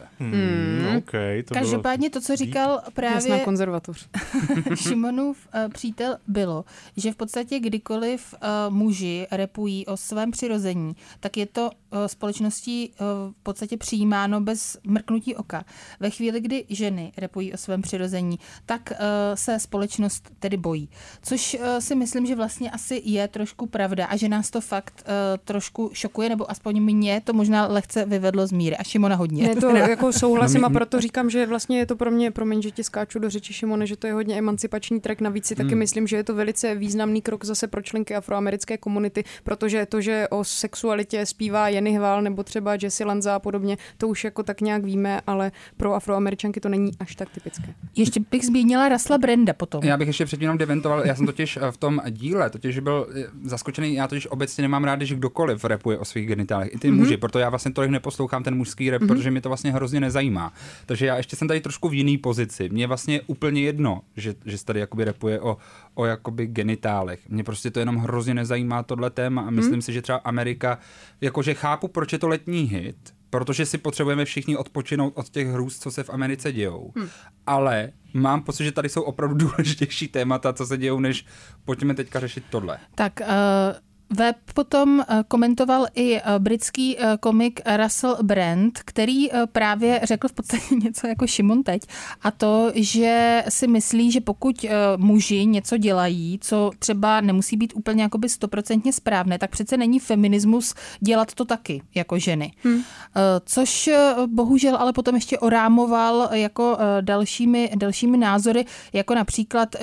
Okay, to každopádně to, co říkal právě konzervatoř. Šimonův přítel bylo, že v podstatě kdykoliv muži rapují o svém přirození, tak je to společností v podstatě přijímáno bez mrknutí oka. Ve chvíli, kdy ženy rapují o svém přirození, tak se společnost tedy bojí. Což si myslím, že vlastně asi je trošku pravda a že nás to fakt trošku šokuje, nebo aspoň mě to možná lehce vyvedlo z míry. A Šimona hodně. Ne, to jako souhlasím a proto říkám, že vlastně je to pro mě, promiň, že ti skáču do řeči, Šimone, že to je hodně emancipační track. Navíc si taky myslím, že je to velice významný krok zase pro členky afroamerické komunity, protože to, že o sexualitě zpívá Jenny Hval nebo třeba Jessie Lanza a podobně, to už jako tak nějak víme, ale pro Afroameričanky to není až tak typické. Ještě bych zmínila Russella Branda potom. Já bych ještě předtím jenom dementoval, já jsem totiž v tom díle, totiž byl zaskočený, já totiž obecně nemám rád, když kdokoliv rapuje o svých genitálech, i ty muži, proto já vlastně tolik neposlouchám ten mužský rap, protože mě to vlastně hrozně nezajímá. Takže já ještě jsem tady trošku v jiný pozici. Mně vlastně úplně jedno, že se tady jakoby rapuje o jakoby genitálech. Mě prostě to jenom hrozně nezajímá tohle téma a myslím si, že třeba Amerika, jakože chápu, proč je to letní hit, protože si potřebujeme všichni odpočinout od těch hrůz, co se v Americe dějou. Ale mám pocit, že tady jsou opravdu důležitější témata, co se dějou, než pojďme teďka řešit tohle. Tak web potom komentoval i britský komik Russell Brand, který právě řekl v podstatě něco jako Šimon teď. A to, že si myslí, že pokud muži něco dělají, co třeba nemusí být úplně jakoby 100% správné, tak přece není feminismus dělat to taky jako ženy. Což bohužel ale potom ještě orámoval jako dalšími názory, jako například,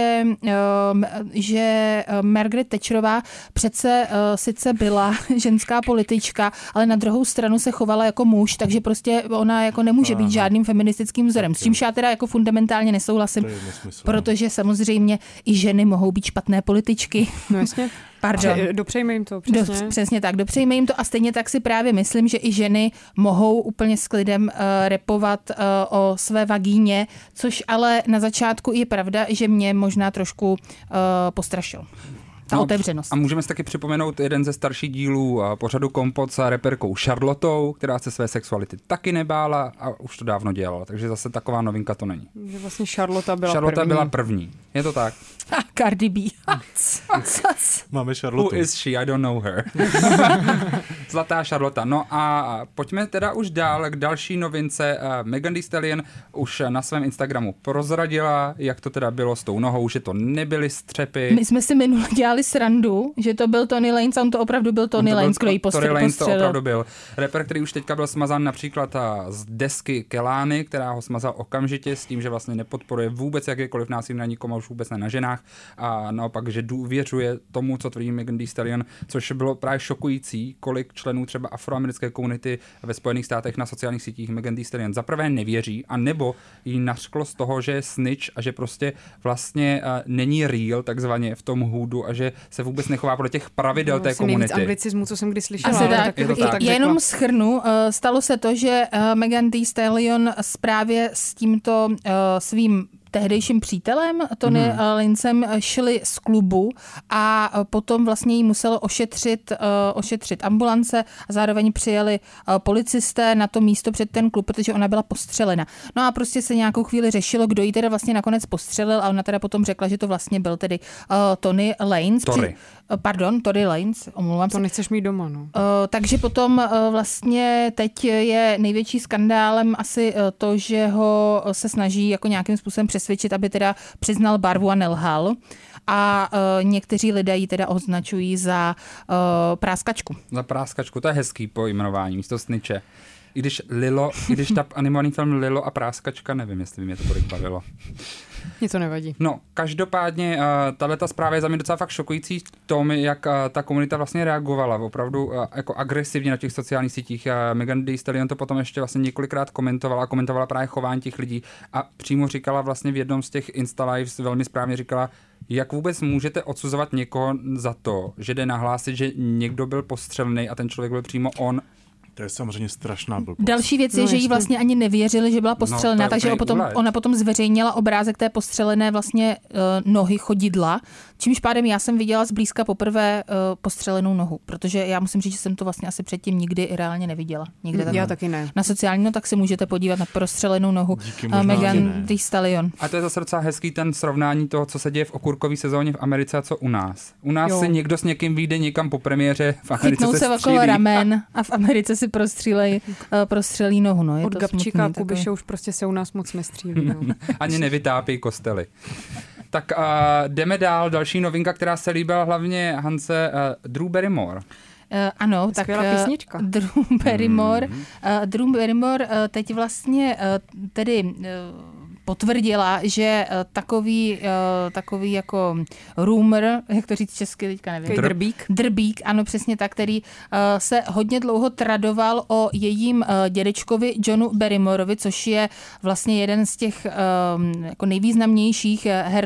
že Margaret Thatcherová přece sice byla ženská politička, ale na druhou stranu se chovala jako muž, takže prostě ona jako nemůže být žádným feministickým vzorem. S čímž já teda jako fundamentálně nesouhlasím, protože samozřejmě i ženy mohou být špatné političky. No jasně. Pardon. Dopřejme jim to, přesně. Přesně tak, dopřejme jim to a stejně tak si právě myslím, že i ženy mohou úplně s klidem rapovat o své vagíně, což ale na začátku je pravda, že mě možná trošku postrašil. Otevřenost. A můžeme si taky připomenout jeden ze starších dílů pořadu Kompot s reperkou Charlottou, která se své sexuality taky nebála a už to dávno dělala, takže zase taková novinka to není. Že vlastně Charlotta byla první. Je to tak? Cardi B. Máme Charlotte. Who is she? I don't know her. Zlatá Charlotta. No a pojďme teda už dál k další novince. Megan Thee Stallion už na svém Instagramu prozradila, jak to teda bylo s tou nohou, že to nebyly střepy. My jsme si minule dělali srandu, že to byl Tory Lanez, on to opravdu byl Tory Lanez, kdo jí Tory Lanez to opravdu byl. Rapper, který už teďka byl smazán například z desky Kehlani, která ho smazal okamžitě s tím, že vlastně nepodporuje vůbec jakékoliv násilí na nikomu, už vůbec ne na ženách a naopak, že důvěřuje tomu, co tvrdí Megan Thee Stallion, což bylo právě šokující, kolik členů třeba afroamerické komunity ve Spojených státech na sociálních sítích Megan Thee Stallion zaprvé nevěří, a nebo jí nařklo z toho, že je snitch a že prostě vlastně není real takzvaně v tom hoodu a že se vůbec nechová podle těch pravidel té komunity. Nejvíc anglicismu, co jsem kdy slyšela. Já jenom shrnu, stalo se to, že Megan Thee Stallion právě s tímto svým tehdejším přítelem Tony Lincem šli z klubu a potom vlastně jí muselo ošetřit ambulance a zároveň přijeli policisté na to místo před ten klub, protože ona byla postřelena. No a prostě se nějakou chvíli řešilo, kdo jí teda vlastně nakonec postřelil a ona teda potom řekla, že to vlastně byl tedy Tory Lanez, omlouvám se. To nechceš mít doma, no. Takže potom vlastně teď je největší skandálem asi to, že ho se snaží jako nějakým způsobem přesvědčit, aby teda přiznal barvu a nelhal. A někteří lidé ji teda označují za práskačku. Za práskačku, to je hezký pojmenování, místo Snitche. I když ta animovaný film Lilo a práskačka, nevím, jestli by mě to tolik bavilo. Mně to nevadí. No, každopádně tato zpráva je za mě docela fakt šokující v tom, jak ta komunita vlastně reagovala opravdu jako agresivně na těch sociálních sítích. Megan Thee Stallion to potom ještě vlastně několikrát komentovala právě chování těch lidí a přímo říkala vlastně v jednom z těch Insta Lives, velmi správně říkala, jak vůbec můžete odsuzovat někoho za to, že jde nahlásit, že někdo byl postřelený a ten člověk byl přímo on. To je samozřejmě strašná blbost. Další věc je, že jí vlastně ani nevěřili, že byla postřelená, takže ona potom zveřejnila obrázek té postřelené vlastně nohy, chodidla, čímž pádem já jsem viděla zblízka poprvé postřelenou nohu, protože já musím říct, že jsem to vlastně asi předtím nikdy reálně neviděla. Já taky ne. Na sociálním, tak si můžete podívat na prostřelenou nohu Megan Thee Stallion. A to je zase docela hezký ten srovnání toho, co se děje v okurkové sezóně v Americe a co u nás. U nás se někdo s někým vyjde někam po premiéře, v Americe chytnou se okolo ramen a v Americe si prostřelí nohu. No. Je od Gabčíka a Kubiše už prostě se u nás moc nestřílí. No. Ani nevytápí kostely. Tak jdeme dál. Další novinka, která se líbila hlavně Hance, Drew Barrymore. Ano, tak písnička. Drew Barrymore teď vlastně tedy potvrdila, že takový jako rumor, jak to říct česky, teďka nevím. Drbík, ano, přesně tak, který se hodně dlouho tradoval o jejím dědečkovi Johnu Barrymorovi, což je vlastně jeden z těch jako nejvýznamnějších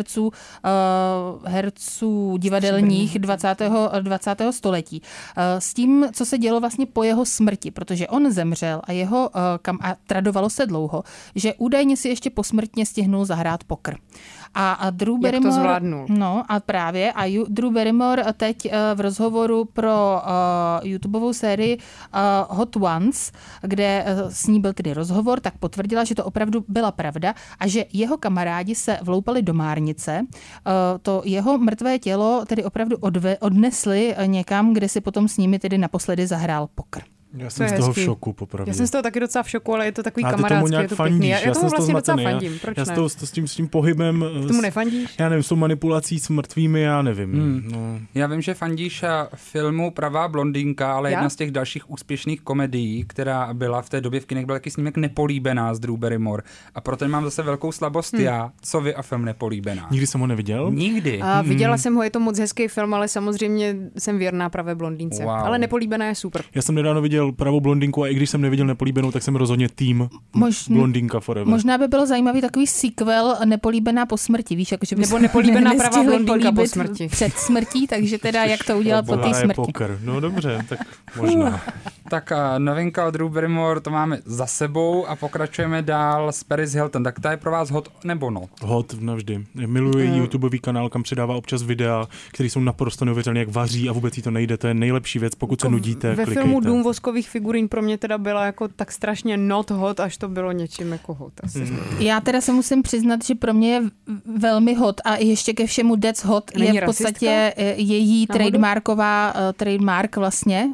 herců divadelních 20. století. S tím, co se dělo vlastně po jeho smrti, protože on zemřel a tradovalo se dlouho, že údajně si ještě po smrti stihnul zahrát poker. A Drew Barrymore, jak to zvládnul? No a právě. A Drew Barrymore teď v rozhovoru pro YouTubeovou sérii Hot Ones, kde s ní byl tedy rozhovor, tak potvrdila, že to opravdu byla pravda a že jeho kamarádi se vloupali do márnice. To jeho mrtvé tělo tedy opravdu odnesli někam, kde si potom s nimi tedy naposledy zahrál poker. Já jsem z toho v šoku, popravdě. Já jsem z toho taky docela v šoku, ale je to takový kamarádský, je to pěkný. Já tomu vlastně docela fandím, proč ne? Já s tím pohybem... Tomu nefandíš? Já nevím, s tou manipulací s mrtvými, já nevím. No. Já vím, že fandíš filmu Pravá blondýnka, ale jedna z těch dalších úspěšných komedií, která byla v té době v kinech, byl taky snímek Nepolíbená s Drew Barrymore. A proto mám zase velkou slabost já, co vy a film Nepolíbená. Nikdy jsem ho neviděl? Nikdy. Viděla jsem ho, je to moc hezký film, ale samozřejmě jsem věrná Pravé blondýnce. Wow. Ale Nepolíbená je super. Já jsem nedávno viděl Pravou blondýnku a i když jsem neviděl Nepolíbenou, tak jsem rozhodně tým Blondýnka forever. Možná by bylo zajímavý takový sequel Nepolíbená po smrti, víš, jakože nebo Nepolíbená Pravá blondýnka po smrti. Před smrtí, takže teda jak to udělat po té smrti. Poker. No dobře, tak možná. Tak novinka od Drew Barrymore, to máme za sebou a pokračujeme dál s Paris Hilton. Tak ta je pro vás hot nebo not? Hot navždy. Miluji její YouTubeový kanál, kam přidává občas videa, které jsou naprosto neuvěřitelné, jak vaří a vůbec jí to nejde. To je nejlepší věc, pokud se nudíte, ve klikejte. Filmu Dům voskových figurín pro mě teda byla jako tak strašně not hot, až to bylo něčím jako hot. Asi. Já teda se musím přiznat, že pro mě je velmi hot a ještě ke všemu that's hot je v podstatě její trademark vlastně,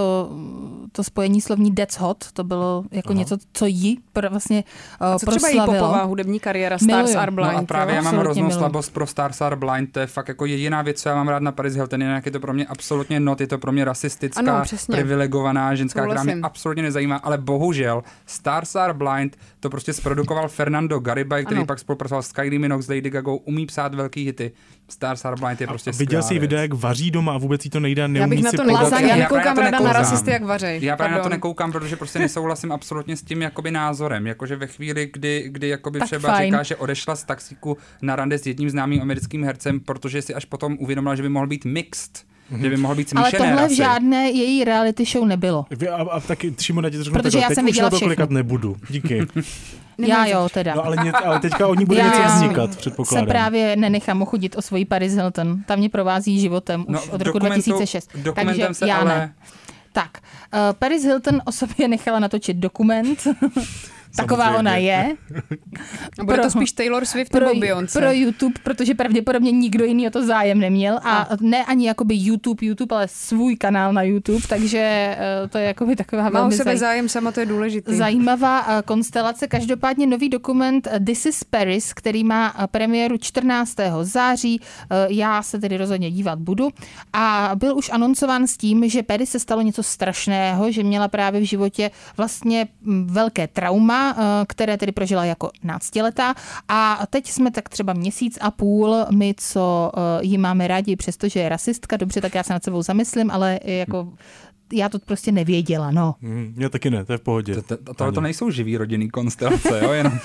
to spojení slovní that's hot, to bylo jako něco, co jí vlastně proslavilo. Třeba její popová hudební kariéra Stars Are Blind. No a právě já mám hroznou slabost pro Stars Are Blind, to je fakt jako jediná věc, co já mám rád na Paris Hilton, jinak je to pro mě absolutně not, je to pro mě rasistická, privilegovaná ženská, která mě absolutně nezajímá, ale bohužel Stars Are Blind to prostě zprodukoval Fernando Garibay, který pak spolupracoval s Kylie Minogue, s Lady Gagou, umí psát velký hity. Stars Are Blind je prostě skvělá. Viděl jsi videa, jak vaří doma a vůbec jí to nejde, já bych na to nekoukám. Já nekoukám ráda na rasisty, jak vařej. Já právě na to nekoukám, protože prostě nesouhlasím absolutně s tím jakoby názorem. Jakože ve chvíli, kdy jakoby tak třeba fajn. říká, že odešla z taxíku na rande s jedním známým americkým hercem, protože si až potom uvědomila, že by mohl být mixed. Že by mohl být Ale smíšené tohle rasy. v žádné její reality show nebylo. A taky, Šimona, ti to řeknu Protože takhle, já teď jsem už viděla na to všechny. klikat nebudu. Díky. Já jo, teda. No, ale teďka o ní bude něco vznikat, se předpokládám. právě nenechám ochudit o svoji Paris Hilton. Ta mě provází životem už od roku 2006. Dokumentem se já ale... ne. Tak, Paris Hilton o sobě nechala natočit dokument. Taková Samozřejmě. ona je. A bude to spíš Taylor Swift nebo Beyoncé? Pro YouTube, protože pravděpodobně nikdo jiný o to zájem neměl. A ne ani jakoby YouTube, ale svůj kanál na YouTube, takže to je jakoby taková Má o velmi sebe zájem sama, to je důležitý. zajímavá konstelace. Každopádně nový dokument This is Paris, který má premiéru 14. září. Já se tedy rozhodně dívat budu. A byl už anoncován s tím, že Paris se stalo něco strašného, že měla právě v životě vlastně velké trauma, které tedy prožila jako náctiletá. A teď jsme tak třeba měsíc a půl, my, co ji máme rádi, přestože je rasistka, dobře, tak já se nad sebou zamyslím, ale jako já to prostě nevěděla, no. Já taky ne, to je v pohodě. Tohle to nejsou živý rodinný konstelace, jo? Jenom...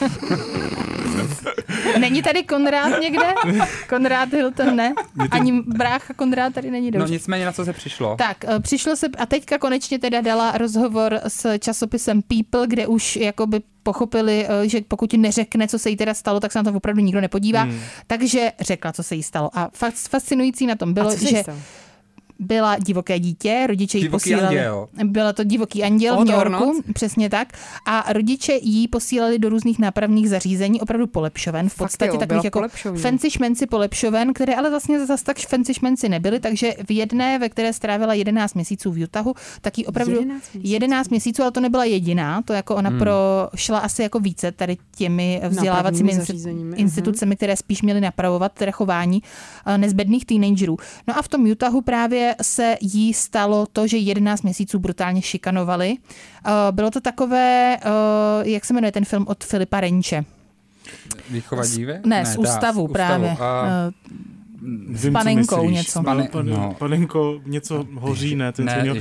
Není tady Konrád někde? Konrád Hilton ne? Ani brácha Konrád tady není, dobře. No nicméně na co se přišlo? Tak, přišlo se a teďka konečně teda dala rozhovor s časopisem People, kde už jakoby pochopili, že pokud neřekne, co se jí teda stalo, tak se na to opravdu nikdo nepodívá. Takže řekla, co se jí stalo. A fascinující na tom bylo, že byla divoké dítě, rodiče jí posílali. Byla to divoký anděl v New Yorku, přesně tak. A rodiče jí posílali do různých nápravných zařízení, opravdu polepšoven, v podstatě takových jako fancy šmenci polepšoven, které ale vlastně zase tak fancy šmenci nebyly, takže v jedné, ve které strávila 11 měsíců v Utahu, tak jí opravdu 11 měsíců, ale to nebyla jediná, to jako ona prošla asi jako více tady těmi vzdělávacími institucemi, které spíš měly napravovat teda chování nezbedných teenagerů. No a v tom Utahu právě se jí stalo to, že 11 měsíců brutálně šikanovali. Bylo to takové, jak se jmenuje ten film od Filipa Renče? Výchova dívek? Ne, z ústavu právě. S panenkou něco. Panenko něco hoří, ne?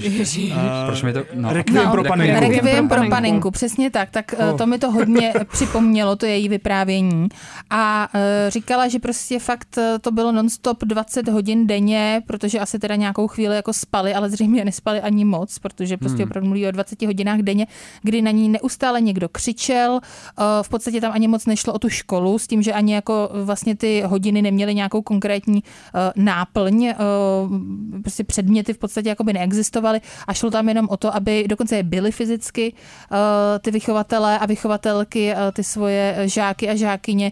Proč mi to... Requiem pro panenku. Requiem pro panenku, přesně tak. Tak to mi to hodně připomnělo, to její vyprávění. A říkala, že prostě fakt to bylo non-stop 20 hodin denně, protože asi teda nějakou chvíli jako spali, ale zřejmě nespali ani moc, protože prostě opravdu mluví o 20 hodinách denně, kdy na ní neustále někdo křičel. V podstatě tam ani moc nešlo o tu školu, s tím, že ani jako vlastně ty hodiny neměly nějakou konkrétní náplň, prostě předměty v podstatě jakoby neexistovaly a šlo tam jenom o to, aby dokonce je byly fyzicky ty vychovatelé a vychovatelky, ty svoje žáky a žákyně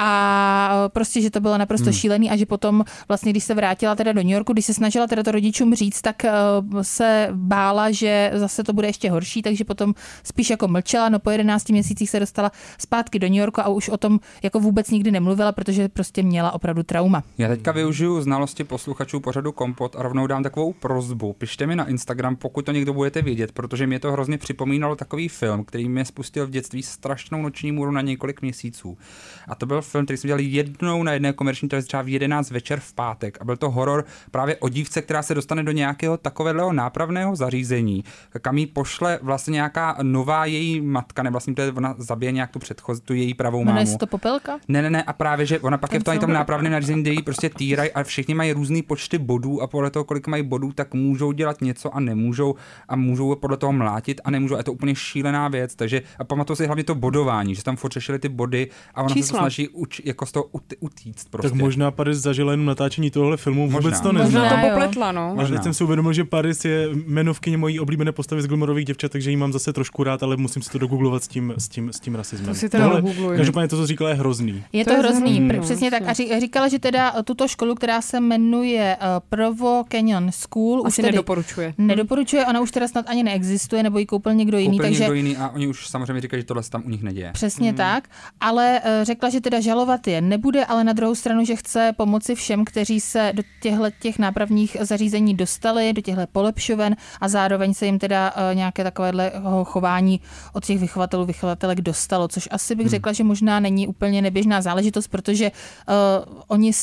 a prostě, že to bylo naprosto šílený a že potom vlastně, když se vrátila teda do New Yorku, když se snažila teda to rodičům říct, tak se bála, že zase to bude ještě horší, takže potom spíš jako mlčela, no po 11 měsících se dostala zpátky do New Yorku a už o tom jako vůbec nikdy nemluvila, protože prostě měla opravdu trauma. Já teďka využiju znalosti posluchačů pořadu Kompot a rovnou dám takovou prosbu. Pište mi na Instagram, pokud to někdo budete vědět, protože mě to hrozně připomínalo takový film, který mě spustil v dětství strašnou noční můru na několik měsíců. A to byl film, který jsme dělali jednou na jedné komerční televizi třeba v 11 večer v pátek. A byl to horor právě o dívce, která se dostane do nějakého takového nápravného zařízení, kam jí pošle vlastně nějaká nová její matka, ne vlastně to je, ona zabije nějak tu předchozí, tu její pravou mámu. Jmenuje to Popelka? Ne, a právě, že ona pak je v tom nápravném nařízení, kde jí prostě týrají a všichni mají různý počty bodů a podle toho, kolik mají bodů, tak můžou dělat něco a nemůžou a můžou podle toho mlátit a nemůžou. A je to úplně šílená věc, takže a pamatuju si hlavně to bodování, že tam furt řešili ty body a ona se to snaží jako z toho utíct prostě. Tak možná Paris zažila jenom natáčení tohohle filmu, vůbec to neznám. Možná to popletla, no. A teď jsem si uvědomil, že Paris je jmenovkyně mojí oblíbené postavy z Gilmorových děvčat, takže ji mám zase trošku rád, ale musím si to dogooglovat s tím rasismem. To si teda dogoogluji. Každopádně to, co říkala, je hrozný. Je to hrozný, přesně tak. A říkala, že teda tuto školu, která se jmenuje Provo Canyon School, asi nedoporučuje. Nedoporučuje, ona už teda snad ani neexistuje, nebo ji koupil někdo jiný. Někdo jiný a oni už samozřejmě říkají, že tohle se tam u nich neděje. Přesně tak, ale řekla, že teda žalovat je nebude, ale na druhou stranu, že chce pomoci všem, kteří se do těch nápravních zařízení dostali, do těchto polepšoven a zároveň se jim teda nějaké takovéhle chování od těch vychovatelek dostalo, což asi bych řekla, že možná není úplně neběžná záležitost, protože oni si za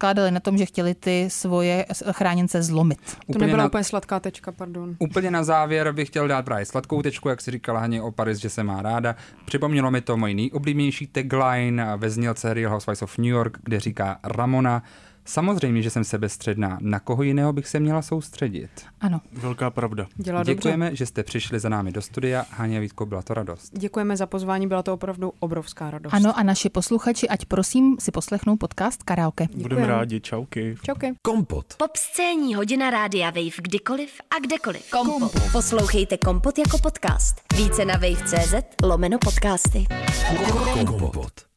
zakládali na tom, že chtěli ty svoje chráněnce zlomit. To nebyla úplně sladká tečka, pardon. Úplně na závěr bych chtěl dát právě sladkou tečku, jak si říkala Haně o Paris, že se má ráda. Připomnělo mi to můj nejoblíbenější tagline ve znělce Real Housewives of New York, kde říká Ramona: samozřejmě, že jsem sebestředná. Na koho jiného bych se měla soustředit? Ano. Velká pravda. Děkujeme, že jste přišli za námi do studia. Haně a Vítko, byla to radost. Děkujeme za pozvání, byla to opravdu obrovská radost. Ano, a naši posluchači, ať prosím si poslechnou podcast Karaoke. Budeme rádi, čauky. Čauky. Kompot. Popscénní hodina Rádia Wave kdykoliv a kdekoliv. Kompot. Poslouchejte Kompot jako podcast. Více na wave.cz/podcasty. Kompot.